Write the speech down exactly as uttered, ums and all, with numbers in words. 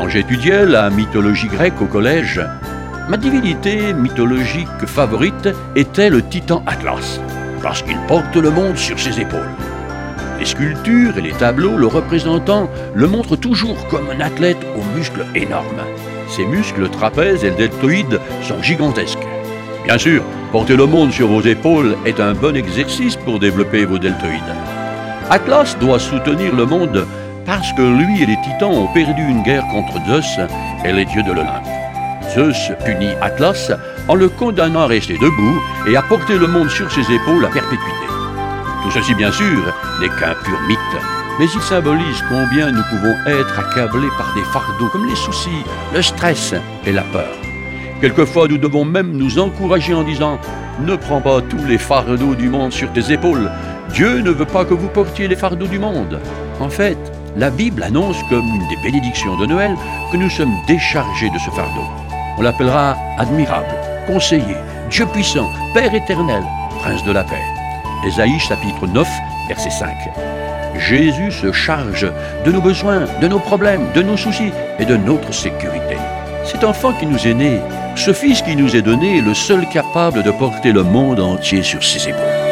Quand j'étudiais la mythologie grecque au collège, ma divinité mythologique favorite était le titan Atlas, parce qu'il porte le monde sur ses épaules. Les sculptures et les tableaux le représentant le montrent toujours comme un athlète aux muscles énormes. Ses muscles trapèzes et deltoïdes sont gigantesques. Bien sûr, porter le monde sur vos épaules est un bon exercice pour développer vos deltoïdes. Atlas doit soutenir le monde parce que lui et les titans ont perdu une guerre contre Zeus et les dieux de l'Olympe. Zeus punit Atlas en le condamnant à rester debout et à porter le monde sur ses épaules à perpétuité. Tout ceci, bien sûr, n'est qu'un pur mythe, mais il symbolise combien nous pouvons être accablés par des fardeaux comme les soucis, le stress et la peur. Quelquefois, nous devons même nous encourager en disant « Ne prends pas tous les fardeaux du monde sur tes épaules. Dieu ne veut pas que vous portiez les fardeaux du monde. » En fait, la Bible annonce comme une des bénédictions de Noël que nous sommes déchargés de ce fardeau. On l'appellera admirable, conseiller, Dieu puissant, Père éternel, Prince de la paix. Ésaïe chapitre neuf, verset cinq. Jésus se charge de nos besoins, de nos problèmes, de nos soucis et de notre sécurité. Cet enfant qui nous est né, ce fils qui nous est donné est le seul capable de porter le monde entier sur ses épaules.